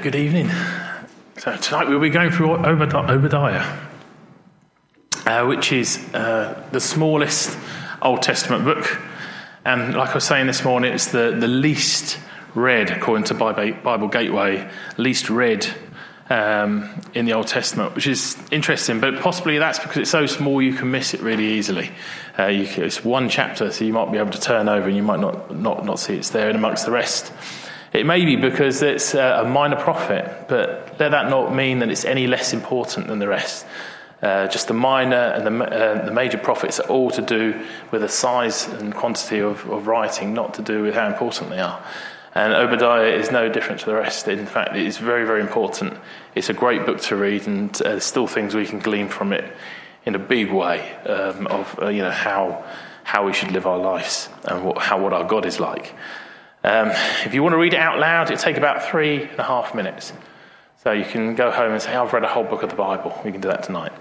good evening. So tonight we'll be going through Obadiah, which is the smallest Old Testament book. And like I was saying this morning, it's the least read, according to Bible Gateway, least read in the Old Testament, which is interesting. But possibly that's because it's so small you can miss it really easily. It's one chapter, so you might be able to turn over and you might not see it's there in amongst the rest. It may be because it's a minor prophet, but let that not mean that it's any less important than the rest. Just the minor and the major prophets are all to do with the size and quantity of writing, not to do with how important they are. And Obadiah is no different to the rest. In fact, it is very, very important. It's a great book to read, and there's still things we can glean from it in a big way of how we should live our lives and what our God is like. If you want to read it out loud, it'll take about 3.5 minutes. So you can go home and say, I've read a whole book of the Bible. We can do that tonight.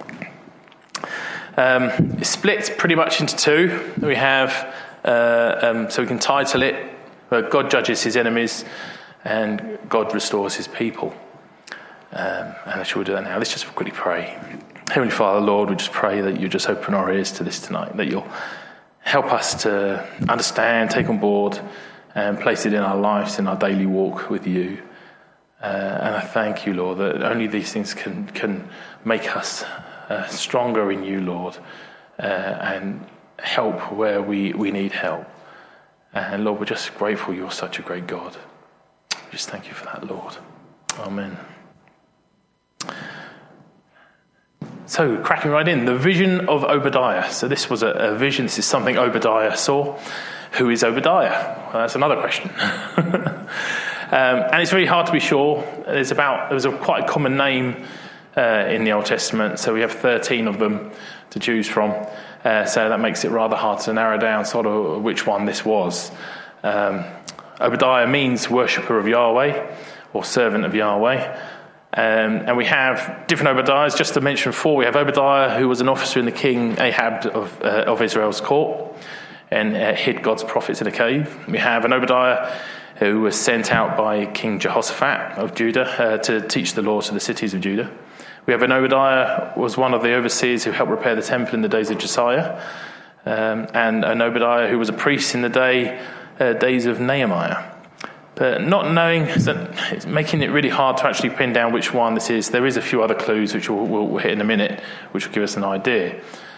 It's split pretty much into two. We have, so we can title it, God judges his enemies and God restores his people. And shall we do that now? Let's just quickly pray. Heavenly Father, Lord, we just pray that you just open our ears to this tonight, that you'll help us to understand, take on board, and place it in our lives, in our daily walk with you. And I thank you, Lord, that only these things can make us stronger in you, Lord, and help where we need help. And Lord, we're just grateful you're such a great God. Just thank you for that, Lord. Amen. So, cracking right in, the vision of Obadiah. So this was a vision. This is something Obadiah saw. Who is Obadiah? Well, that's another question. And it's very hard to be sure. There was quite a common name in the Old Testament, so we have 13 of them to choose from. So that makes it rather hard to narrow down sort of which one this was. Obadiah means worshipper of Yahweh or servant of Yahweh. And we have different Obadiahs. Just to mention 4, we have Obadiah, who was an officer in the king Ahab of Israel's court and hid God's prophets in a cave. We have an Obadiah who was sent out by King Jehoshaphat of Judah to teach the law to the cities of Judah. We have an Obadiah was one of the overseers who helped repair the temple in the days of Josiah, and an Obadiah who was a priest in the days of Nehemiah. But not knowing, it's making it really hard to actually pin down which one this is. There is a few other clues which we'll hit in a minute, which will give us an idea.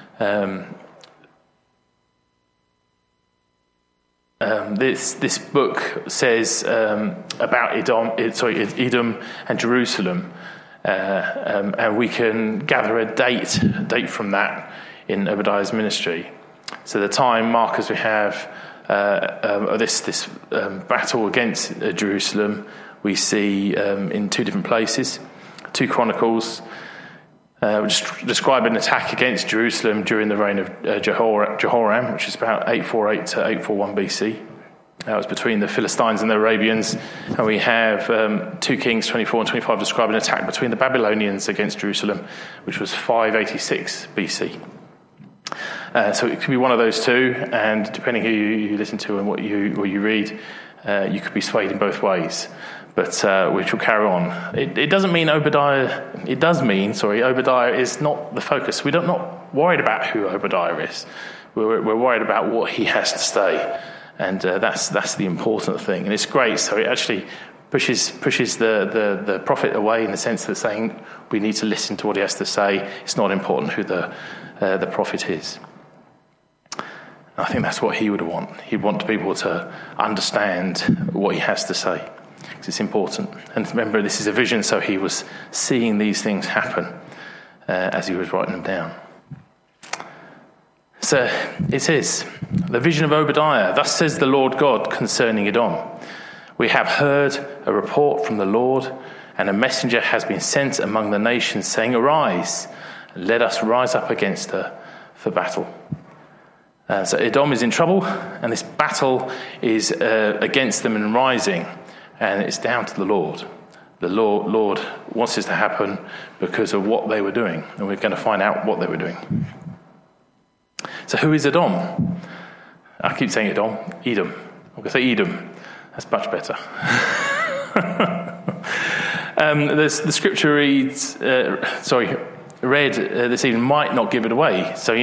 This book says about Edom and Jerusalem, and we can gather a date from that in Obadiah's ministry. So the time markers we have this battle against Jerusalem, we see in 2 different places. 2 Chronicles describe an attack against Jerusalem during the reign of Jehoram, which is about 848 to 841 BC. That was between the Philistines and the Arabians. And we have 2 Kings 24 and 25 describe an attack between the Babylonians against Jerusalem, which was 586 BC. So it could be one of those two, and depending who you listen to and what you read, you could be swayed in both ways. But which will carry on. It doesn't mean Obadiah. It does mean, Obadiah is not the focus. We're not worried about who Obadiah is. We're worried about what he has to say, and that's the important thing. And it's great. So it actually pushes the prophet away in the sense that saying we need to listen to what he has to say. It's not important who the prophet is. I think that's what he would want. He'd want people to understand what he has to say. It's important. And remember, this is a vision, so he was seeing these things happen as he was writing them down. So it says, the vision of Obadiah, thus says the Lord God concerning Edom. We have heard a report from the Lord, and a messenger has been sent among the nations, saying, Arise, and let us rise up against her for battle. So Edom is in trouble, and this battle is against them and rising. And it's down to the Lord. The Lord wants this to happen because of what they were doing. And we're going to find out what they were doing. So who is Edom? I keep saying Edom. I'm going to say Edom. That's much better. The scripture read this evening might not give it away. So,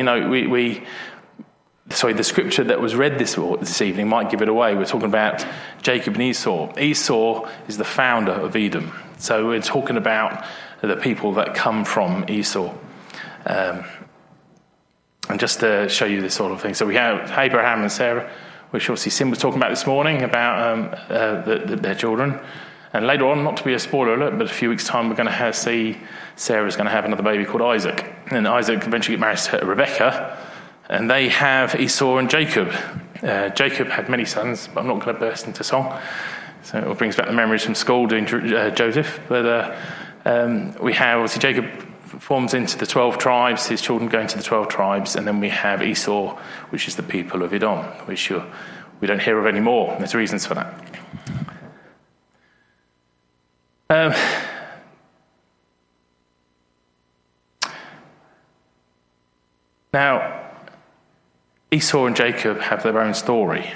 the scripture that was read this evening might give it away. We're talking about Jacob and Esau. Esau is the founder of Edom. So we're talking about the people that come from Esau. And just to show you this sort of thing. So we have Abraham and Sarah, which obviously Sim was talking about this morning, about their children. And later on, not to be a spoiler alert, but a few weeks' time, we're going to see Sarah's going to have another baby called Isaac. And Isaac eventually gets married to Rebecca. And they have Esau and Jacob. Jacob had many sons, but I'm not going to burst into song. So it brings back the memories from school doing Joseph. But we have, obviously, Jacob forms into the 12 tribes, his children go into the 12 tribes, and then we have Esau, which is the people of Edom, which we don't hear of anymore. There's reasons for that. Now, Esau and Jacob have their own story,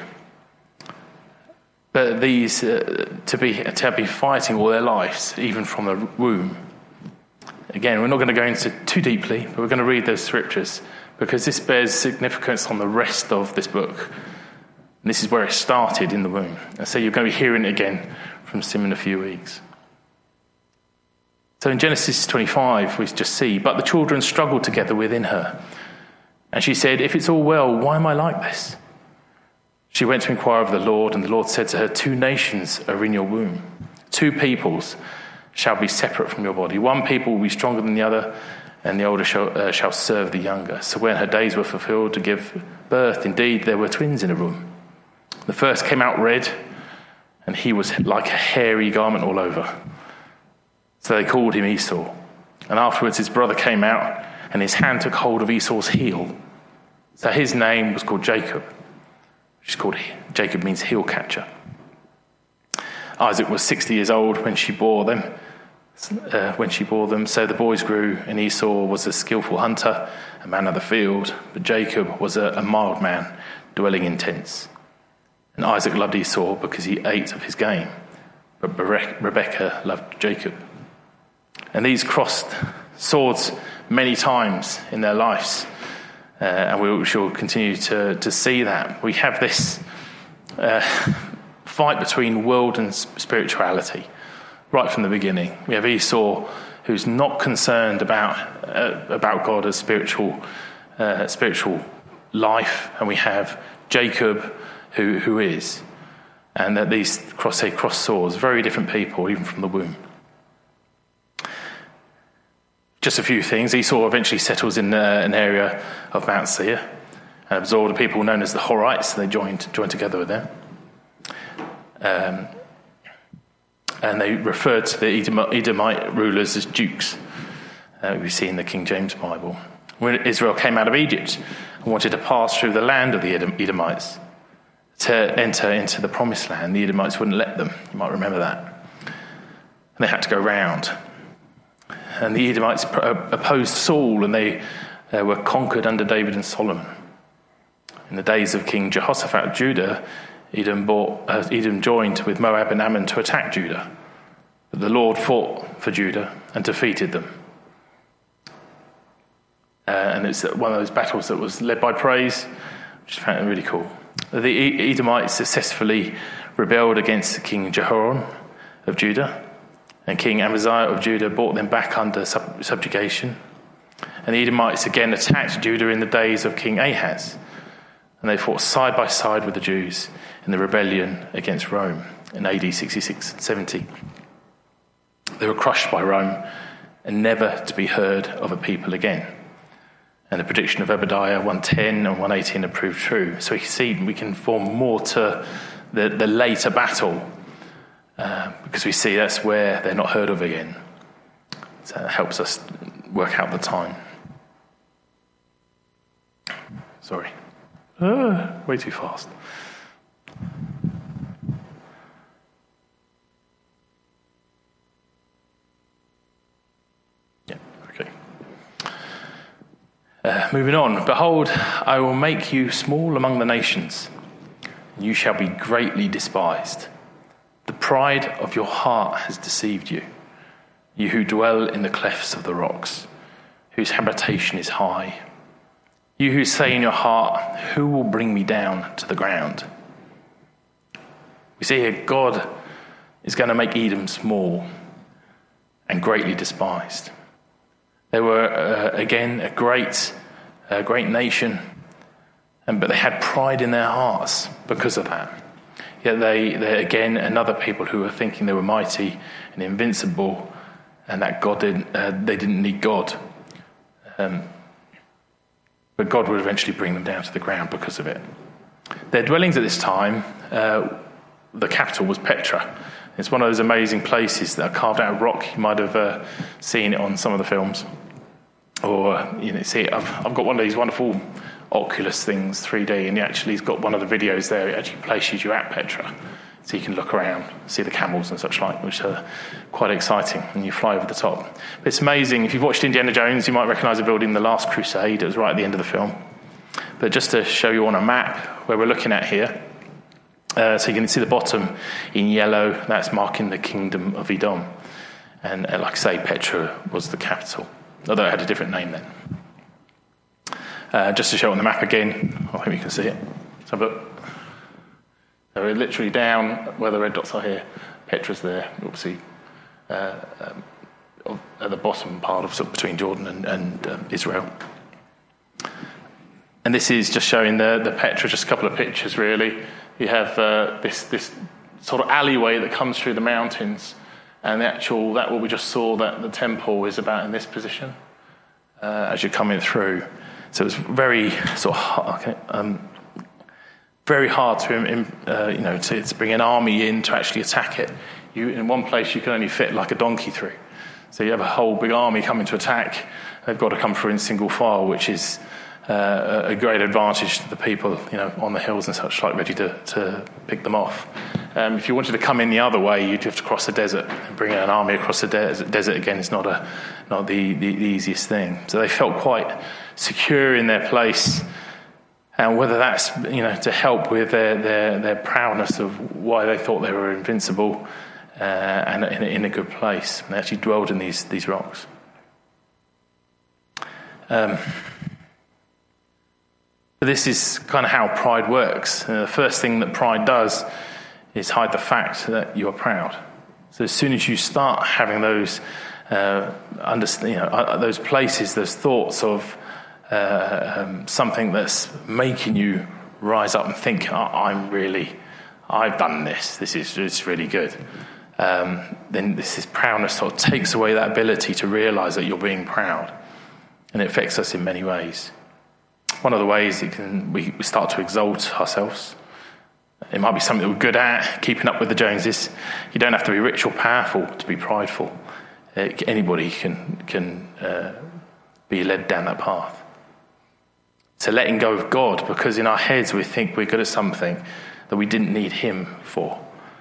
but these to be fighting all their lives, even from the womb. Again, we're not going to go into too deeply, but we're going to read those scriptures because this bears significance on the rest of this book. And this is where it started, in the womb. And so you're going to be hearing it again from Sim in a few weeks. So in Genesis 25, we just see, but the children struggled together within her. And she said, "If it's all well, why am I like this?" She went to inquire of the Lord, and the Lord said to her, 2 nations are in your womb. 2 peoples shall be separate from your body. 1 people will be stronger than the other, and the older shall serve the younger. So when her days were fulfilled to give birth, indeed, there were twins in a room. The first came out red, and he was like a hairy garment all over. So they called him Esau. And afterwards his brother came out, and his hand took hold of Esau's heel. So his name was called Jacob, which is called, Jacob means heel catcher. Isaac was 60 years old when she bore them. So the boys grew, and Esau was a skillful hunter, a man of the field, but Jacob was a mild man, dwelling in tents. And Isaac loved Esau because he ate of his game, but Rebekah loved Jacob. And these crossed swords many times in their lives, and we shall continue to see that. We have this fight between world and spirituality right from the beginning. We have Esau, who's not concerned about God as spiritual life, and we have Jacob, who is, and that these cross swords, very different people, even from the womb. Just a few things. Esau eventually settles in an area of Mount Seir and absorbed the people known as the Horites. They joined together with them. And they referred to the Edomite rulers as dukes. We see in the King James Bible. When Israel came out of Egypt and wanted to pass through the land of the Edomites to enter into the promised land, the Edomites wouldn't let them. You might remember that. And they had to go round. And the Edomites opposed Saul, and they were conquered under David and Solomon. In the days of King Jehoshaphat of Judah, Edom joined with Moab and Ammon to attack Judah. But the Lord fought for Judah and defeated them. And it's one of those battles that was led by praise, which I found really cool. The Edomites successfully rebelled against King Jehoram of Judah. And King Amaziah of Judah brought them back under subjugation. And the Edomites again attacked Judah in the days of King Ahaz. And they fought side by side with the Jews in the rebellion against Rome in AD 66 and 70. They were crushed by Rome and never to be heard of a people again. And the prediction of Obadiah 1:10 and 1:18 are proved true. So we can form more to the later battle, because we see that's where they're not heard of again. So it helps us work out the time. Sorry. Way too fast. Yeah, okay. Moving on. Behold, I will make you small among the nations, and you shall be greatly despised. The pride of your heart has deceived you. you who dwell in the clefts of the rocks, whose habitation is high. You who say in your heart, who will bring me down to the ground? We see here God is going to make Edom small and greatly despised. They were, again, a great nation, but they had pride in their hearts because of that. Yet they're again, another people who were thinking they were mighty and invincible, and that they didn't need God. But God would eventually bring them down to the ground because of it. Their dwellings at this time, the capital was Petra. It's one of those amazing places that are carved out of rock. You might have seen it on some of the films. Or, see, I've got one of these wonderful Oculus things, 3D, and it's got one of the videos there. It actually places you at Petra. So you can look around, see the camels and such like, which are quite exciting, and you fly over the top. But it's amazing. If you've watched Indiana Jones, you might recognise the building, The Last Crusade. It was right at the end of the film. But just to show you on a map where we're looking at here, so you can see the bottom in yellow, that's marking the kingdom of Edom. And like I say, Petra was the capital, although it had a different name then. Just to show on the map again, I hope you can see it. So we're literally down where the red dots are here. Petra's there, obviously, at the bottom part of between Jordan and Israel. And this is just showing the Petra, just a couple of pictures really. You have this sort of alleyway that comes through the mountains, and that what we just saw, that the temple is about in this position as you're coming through. So it's very sort of very hard to bring an army in to actually attack it. In one place you can only fit like a donkey through. So you have a whole big army coming to attack. They've got to come through in single file, which is a great advantage to the people, on the hills and such like, ready to pick them off. If you wanted to come in the other way, you'd have to cross the desert, and bringing an army across the desert again is not the easiest thing. So they felt quite secure in their place, and whether that's to help with their proudness of why they thought they were invincible, and in a good place. They actually dwelled in these rocks. But this is kind of how pride works. The first thing that pride does is hide the fact that you're proud. So as soon as you start having those those places, those thoughts of something that's making you rise up and think, I've done this. It's really good. Then this proudness sort of takes away that ability to realise that you're being proud, and it affects us in many ways. One of the ways we start to exalt ourselves. It might be something that we're good at, keeping up with the Joneses. You don't have to be rich or powerful to be prideful. Anybody can be led down that path. So letting go of God, because in our heads we think we're good at something that we didn't need him for.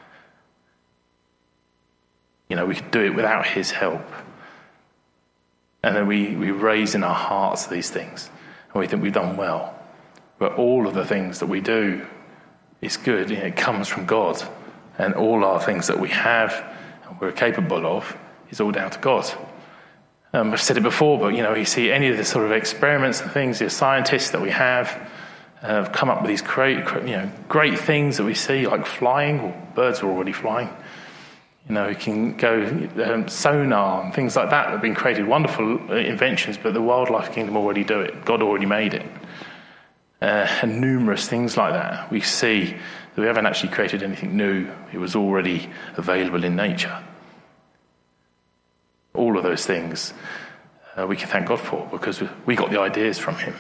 We could do it without his help. And then we raise in our hearts these things, and we think we've done well. But all of the things that we do is good. It comes from God. And all our things that we have and we're capable of is all down to God. I've said it before, but you see any of the sort of experiments and things, the scientists that we have come up with these great things that we see, like flying. Well, birds are already flying. We can go sonar and things like that have been created, wonderful inventions, but the wildlife kingdom already do it. God already made it. And numerous things like that. We see that we haven't actually created anything new. It was already available in nature. All of those things we can thank God for, because we got the ideas from him.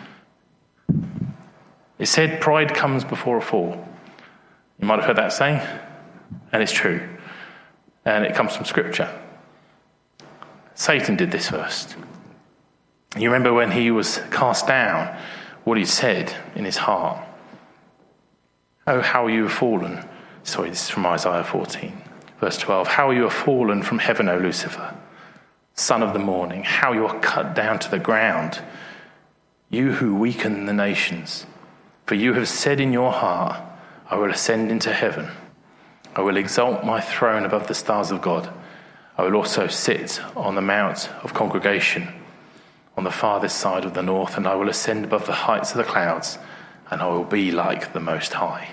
It said pride comes before a fall. You might have heard that saying, and it's true. And it comes from Scripture. Satan did this first. You remember when he was cast down, what he said in his heart. Oh, how you have fallen. Sorry, this is from Isaiah 14, verse 12. How you have fallen from heaven, O Lucifer, son of the morning. How you are cut down to the ground, you who weaken the nations. For you have said in your heart, I will ascend into heaven. I will exalt my throne above the stars of God. I will also sit on the mount of congregation on the farthest side of the north, and I will ascend above the heights of the clouds, and I will be like the Most High.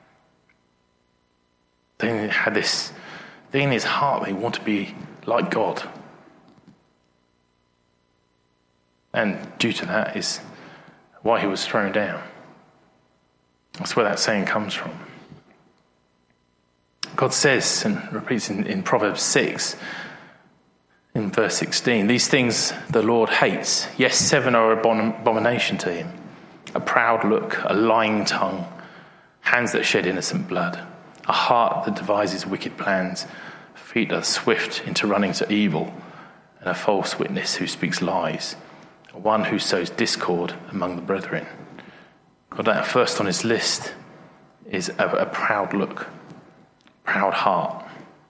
David had this thing in his heart that he wanted to be like God. And due to that is why he was thrown down. That's where that saying comes from. God says, and repeats in Proverbs 6, in verse 16, these things the Lord hates. Yes, 7 are abomination to him. A proud look, a lying tongue, hands that shed innocent blood, a heart that devises wicked plans, feet that are swift into running to evil, and a false witness who speaks lies, one who sows discord among the brethren. God, that first on his list is a proud look, proud heart.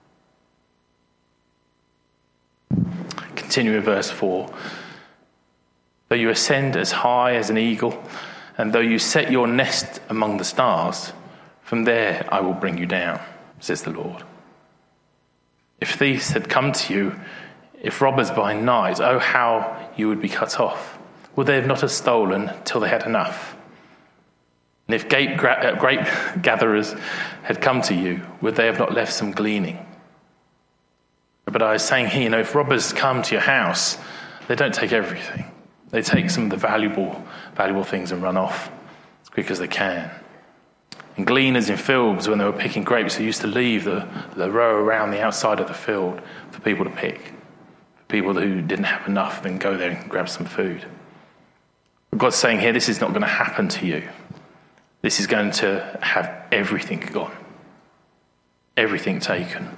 Continue in verse 4. Though you ascend as high as an eagle, and though you set your nest among the stars, from there I will bring you down, says the Lord. If thieves had come to you, if robbers by night, oh, how you would be cut off. Would they have not have stolen till they had enough? And if grape gatherers had come to you, would they have not left some gleaning? But I was saying here, if robbers come to your house, they don't take everything. They take some of the valuable things and run off as quick as they can. And gleaners in fields, when they were picking grapes, they used to leave the row around the outside of the field for people to pick. For people who didn't have enough, then go there and grab some food. But God's saying here, this is not going to happen to you. This is going to have everything gone. Everything taken.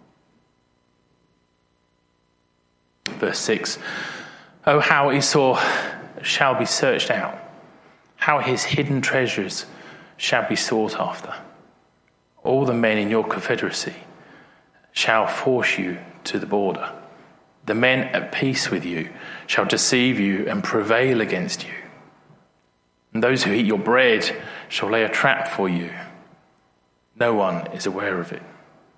Verse 6. Oh, how Esau shall be searched out. How his hidden treasures shall be sought after. All the men in your confederacy shall force you to the border. The men at peace with you shall deceive you and prevail against you. And those who eat your bread shall lay a trap for you. No one is aware of it.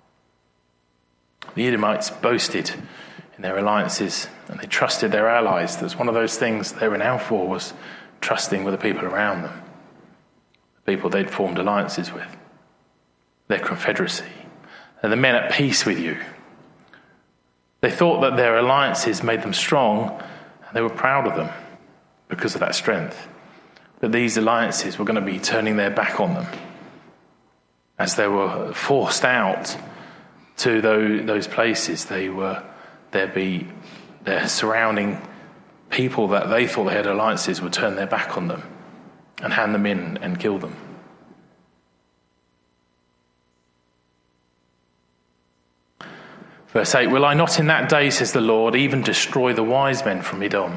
The Edomites boasted in their alliances, and they trusted their allies. That's one of those things they were renowned for, was trusting with the people around them, the people they'd formed alliances with, their confederacy. And the men at peace with you. They thought that their alliances made them strong, and they were proud of them because of that strength. But these alliances were going to be turning their back on them as they were forced out to those places. Their surrounding people that they thought they had alliances would turn their back on them and hand them in and kill them. Verse 8, will I not in that day, says the Lord, even destroy the wise men from Edom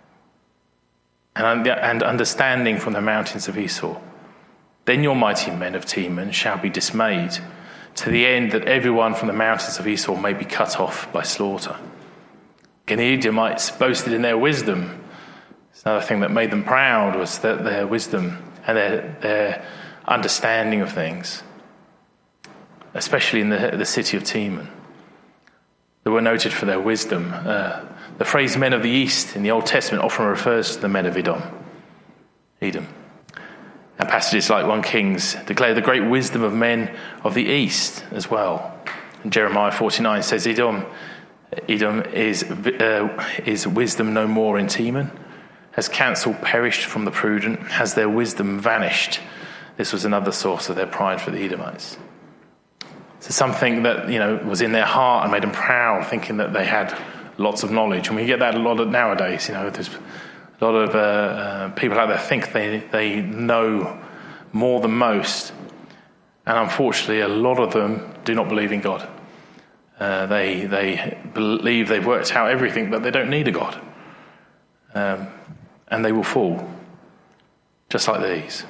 and understanding from the mountains of Esau? Then your mighty men of Teman shall be dismayed, to the end that everyone from the mountains of Esau may be cut off by slaughter. Again, the Edomites boasted in their wisdom. It's another thing that made them proud, was that their wisdom and their understanding of things, especially in the city of Teman. They were noted for their wisdom. The phrase men of the East in the Old Testament often refers to the men of Edom. And passages like 1 Kings declare the great wisdom of men of the East as well. And Jeremiah 49 says, Edom is wisdom no more in Teman? Has counsel perished from the prudent? Has their wisdom vanished? This was another source of their pride for the Edomites. So something that, was in their heart and made them proud, thinking that they had lots of knowledge. And we get that a lot nowadays. There's a lot of people out there think they know more than most. And unfortunately, a lot of them do not believe in God. They believe they've worked out everything, but they don't need a God. And they will fall, just like these.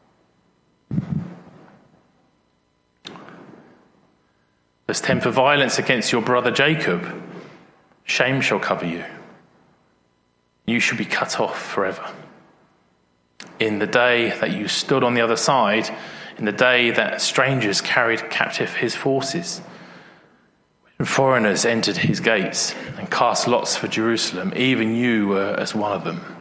Verse 10, for violence against your brother Jacob, shame shall cover you. You shall be cut off forever. In the day that you stood on the other side, in the day that strangers carried captive his forces, And foreigners entered his gates and cast lots for Jerusalem. Even you were as one of them.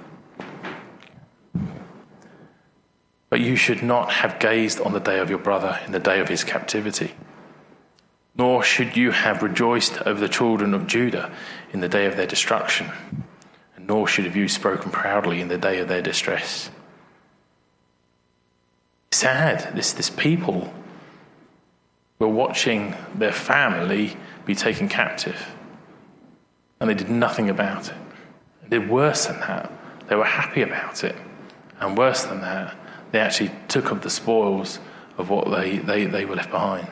But you should not have gazed on the day of your brother in the day of his captivity. Nor should you have rejoiced over the children of Judah in the day of their destruction. And nor should have you spoken proudly in the day of their distress. Sad, this people were watching their family be taken captive. And they did nothing about it. They did worse than that. They were happy about it. And worse than that, they actually took up the spoils of what they were left behind.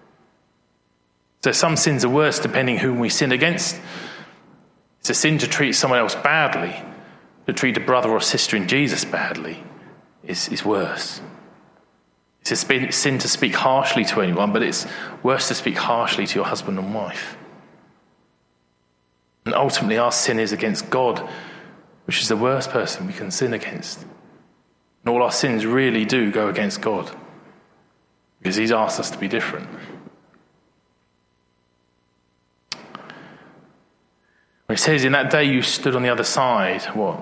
So some sins are worse depending whom we sin against. It's a sin to treat someone else badly. To treat a brother or sister in Jesus badly is worse. It's a sin to speak harshly to anyone, but it's worse to speak harshly to your husband and wife. And ultimately our sin is against God, which is the worst person we can sin against. And all our sins really do go against God, because he's asked us to be different. When it says, in that day you stood on the other side, what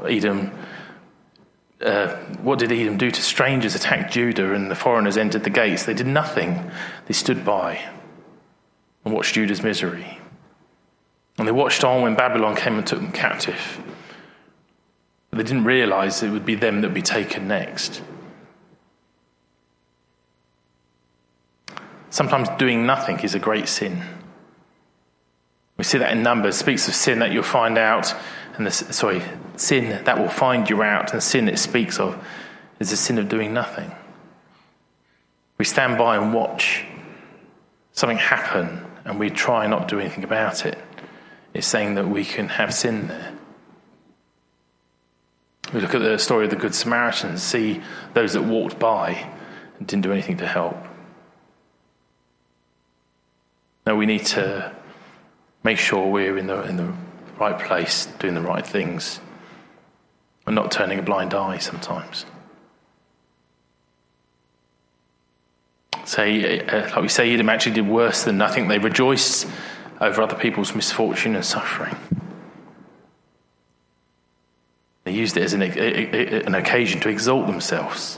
did Edom do to strangers? Attacked Judah, and the foreigners entered the gates. They did nothing. They stood by and watched Judah's misery. And they watched on when Babylon came and took them captive. But they didn't realize it would be them that would be taken next. Sometimes doing nothing is a great sin. We see that in Numbers. It speaks of sin that you'll find out, sin that will find you out, and sin it speaks of is the sin of doing nothing. We stand by and watch something happen, and we try not to do anything about it. It's saying that we can have sin there. We look at the story of the Good Samaritan and see those that walked by and didn't do anything to help. No, we need to make sure we're in the right place, doing the right things, and not turning a blind eye sometimes. Like we say, Edom actually did worse than nothing. They rejoiced over other people's misfortune and suffering. They used it as an occasion to exalt themselves.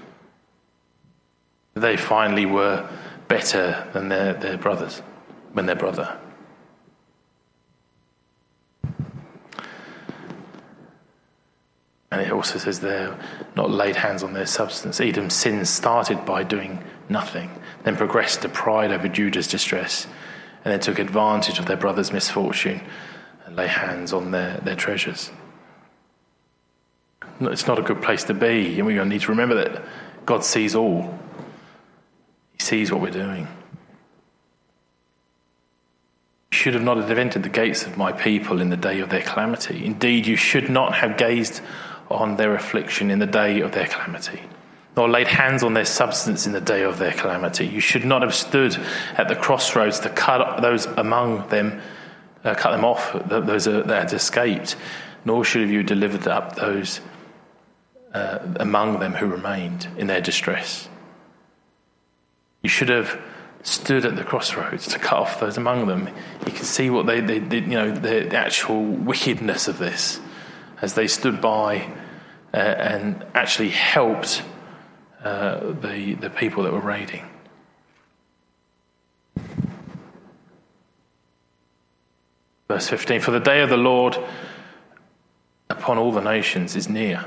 They finally were better than their brothers, when their brother. And it also says they're not laid hands on their substance. Edom's sin started by doing nothing, then progressed to pride over Judah's distress, and then took advantage of their brother's misfortune and lay hands on their treasures. It's not a good place to be, and we need to remember that God sees all. He sees what we're doing. You should have not have entered the gates of my people in the day of their calamity. Indeed, you should not have gazed on their affliction in the day of their calamity, nor laid hands on their substance in the day of their calamity. You should not have stood at the crossroads to cut those among them, cut them off, those that had escaped, nor should have you delivered up those among them who remained in their distress. You should have stood at the crossroads to cut off those among them. You can see what they did, the actual wickedness of this, as they stood by and actually helped the people that were raiding. Verse 15, for the day of the Lord upon all the nations is near.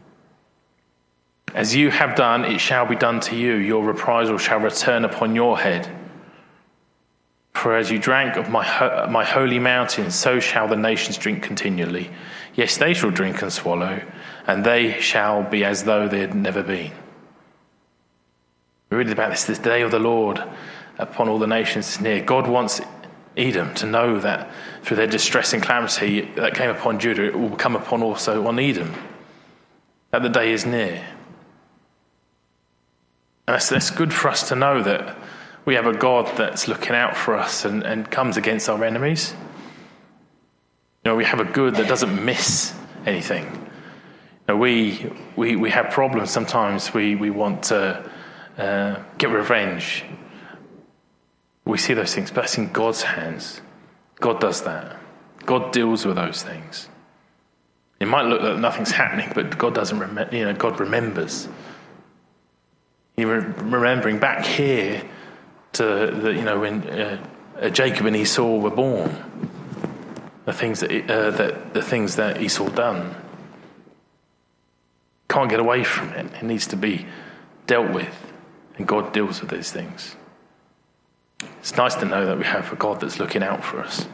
As you have done, it shall be done to you. Your reprisal shall return upon your head. For as you drank of my holy mountain, so shall the nations drink continually. Yes, they shall drink and swallow, and they shall be as though they had never been. We read about this day of the Lord upon all the nations is near. God wants Edom to know that through their distress and calamity that came upon Judah, it will come upon also on Edom. That the day is near. And that's good for us to know that we have a God that's looking out for us and comes against our enemies. We have a good that doesn't miss anything. We have problems sometimes. We want to get revenge. We see those things, but that's in God's hands. God does that. God deals with those things. It might look like nothing's happening, but God doesn't remember. God remembers. Remembering back here to when Jacob and Esau were born, the things that Esau done. Can't get away from it. It needs to be dealt with, and God deals with these things. It's nice to know that we have a God that's looking out for us.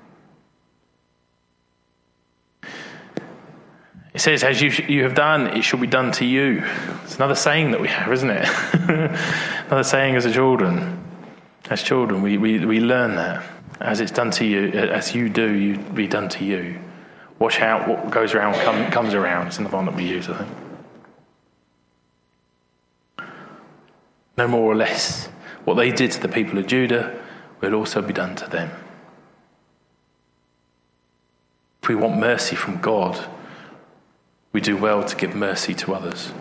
It says, as you have done, it shall be done to you. It's another saying that we have, isn't it? Another saying as children. As children, we learn that. As it's done to you, as you do, you be done to you. Watch out, what goes around comes around. It's another one that we use, I think. No more or less. What they did to the people of Judah will also be done to them. If we want mercy from God, we do well to give mercy to others.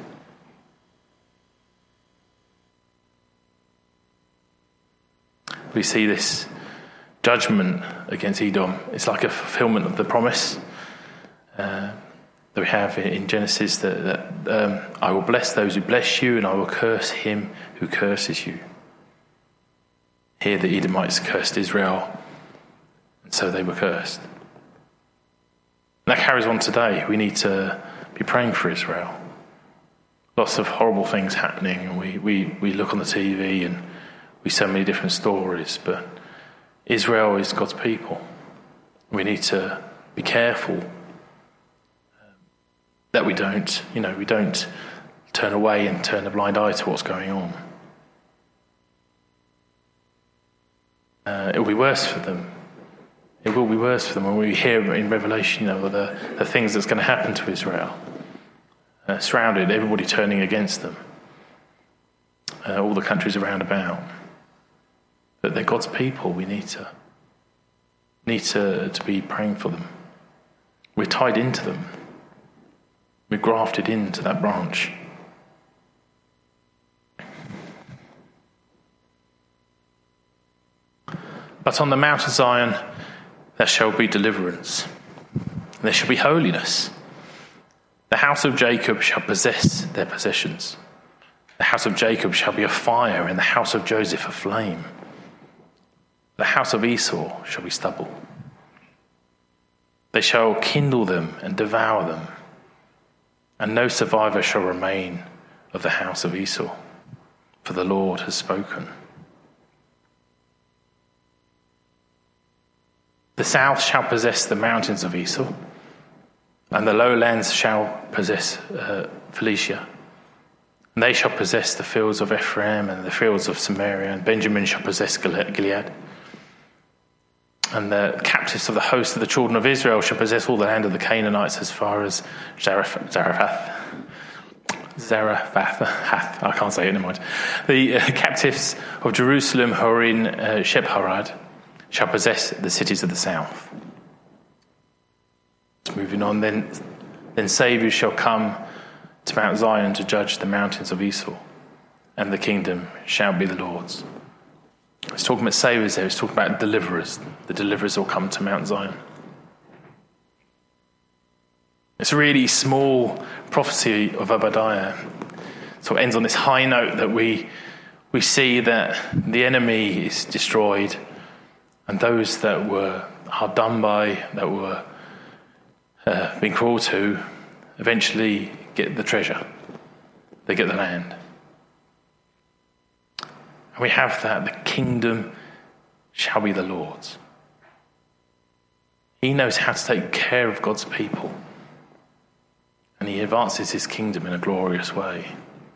We see this judgment against Edom. It's like a fulfillment of the promise that we have in Genesis that I will bless those who bless you, and I will curse him who curses you. Here the Edomites cursed Israel, and so they were cursed. And that carries on today. We need to be praying for Israel. Lots of horrible things happening, and we look on the TV and we see so many different stories, but Israel is God's people. We need to be careful that we don't turn away and turn a blind eye to what's going on. It will be worse for them. It will be worse for them when we hear in Revelation, the things that's going to happen to Israel. Surrounded, everybody turning against them. All the countries around about. But they're God's people. We need to be praying for them. We're tied into them. We're grafted into that branch. But on the Mount of Zion there shall be deliverance. There shall be holiness. The house of Jacob shall possess their possessions. The house of Jacob shall be a fire, and the house of Joseph a flame. The house of Esau shall be stubble. They shall kindle them and devour them, and no survivor shall remain of the house of Esau, for the Lord has spoken. The south shall possess the mountains of Esau, and the lowlands shall possess Philistia. And they shall possess the fields of Ephraim and the fields of Samaria, and Benjamin shall possess Gilead. And the captives of the host of the children of Israel shall possess all the land of the Canaanites as far as Zarephath. I can't say it, never mind. The captives of Jerusalem who are in Shebharad shall possess the cities of the south. Moving on, then Saviour shall come to Mount Zion to judge the mountains of Esau, and the kingdom shall be the Lord's. It's talking about saviours there. It's talking about deliverers. The deliverers will come to Mount Zion. It's a really small prophecy of Obadiah. So it ends on this high note that we see that the enemy is destroyed, and those that are done by, that were being cruel to, eventually get the treasure. They get the land. And we have that, the kingdom shall be the Lord's. He knows how to take care of God's people. And he advances his kingdom in a glorious way.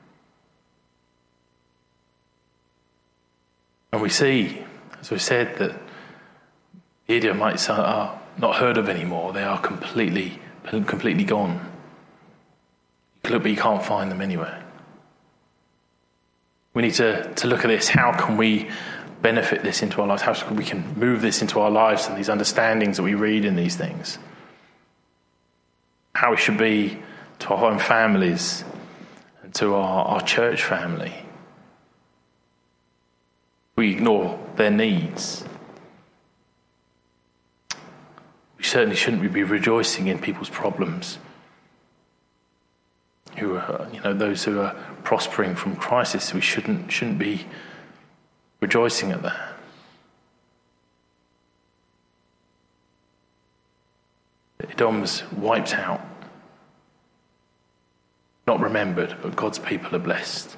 And we see, as we said, that the Edomites are not heard of anymore. They are completely gone. You look, but you can't find them anywhere. We need to look at this. How can we benefit this into our lives? How can we move this into our lives and these understandings that we read in these things? How we should be to our own families and to our church family. We ignore their needs. certainly shouldn't be rejoicing in people's problems. Who are, those who are prospering from crisis, we shouldn't be rejoicing at that. Edom's wiped out, not remembered, but God's people are blessed.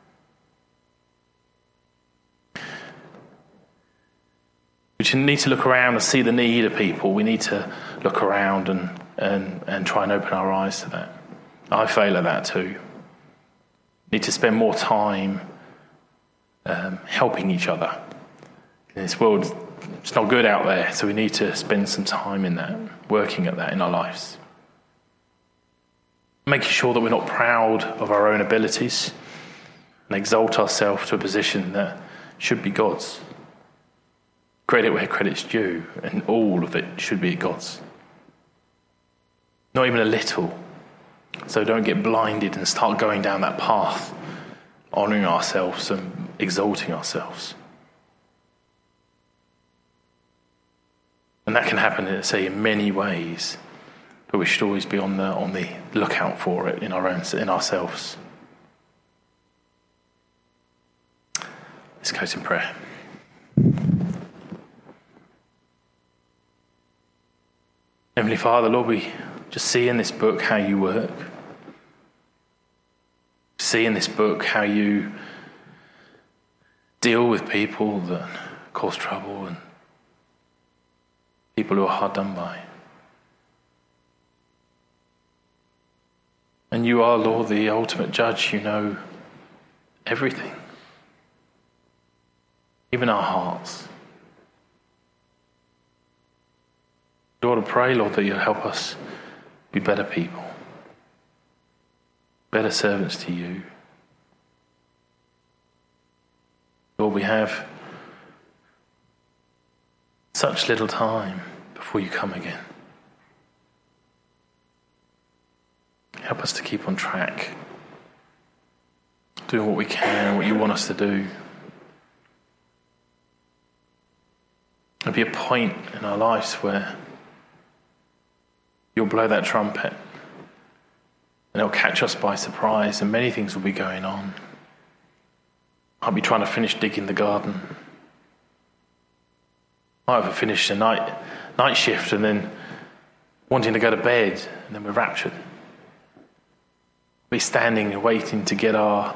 We need to look around and see the need of people. We need to look around and try and open our eyes to that. I fail at that too. Need to spend more time helping each other. In this world, it's not good out there, so we need to spend some time in that, working at that in our lives. Making sure that we're not proud of our own abilities and exalt ourselves to a position that should be God's. Credit where credit's due, and all of it should be God's. Not even a little. So don't get blinded and start going down that path, honouring ourselves and exalting ourselves. And that can happen, in many ways, but we should always be on the lookout for it in ourselves. Let's close in prayer. Heavenly Father, Lord, we just see in this book how you work. See in this book how you deal with people that cause trouble and people who are hard done by. And you are, Lord, the ultimate judge. You know everything, even our hearts. Lord, I pray, Lord, that you'll help us be better people, better servants to you. Lord, we have such little time before you come again. Help us to keep on track, doing what we can, what you want us to do. There'll be a point in our lives where you'll blow that trumpet and it'll catch us by surprise, and many things will be going on. I'll be trying to finish digging the garden. I'll have finished a night shift and then wanting to go to bed, and then we're raptured. We're standing and waiting to get our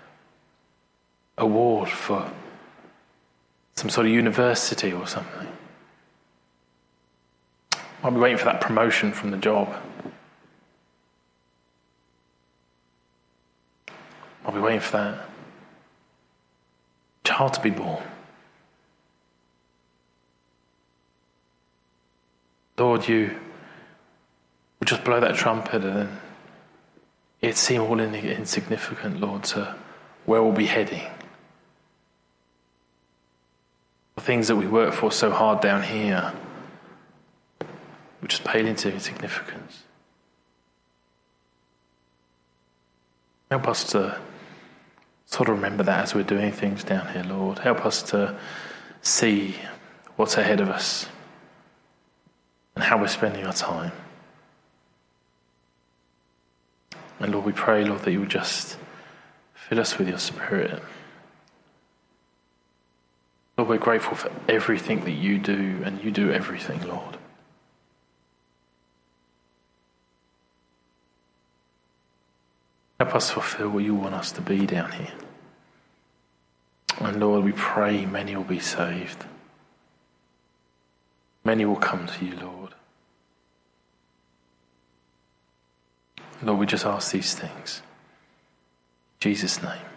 award for some sort of university or something. I'll be waiting for that promotion from the job. I'll be waiting for that child to be born. Lord, you would just blow that trumpet and then it'd seem all insignificant, Lord, to where we'll be heading. The things that we work for so hard down here would just pale into insignificance. Help us to sort of remember that as we're doing things down here, Lord. Help us to see what's ahead of us and how we're spending our time. And Lord, we pray, Lord, that you would just fill us with your Spirit. Lord, we're grateful for everything that you do, and you do everything, Lord. Help us fulfill what you want us to be down here. And Lord, we pray many will be saved. Many will come to you, Lord. Lord, we just ask these things. In Jesus' name.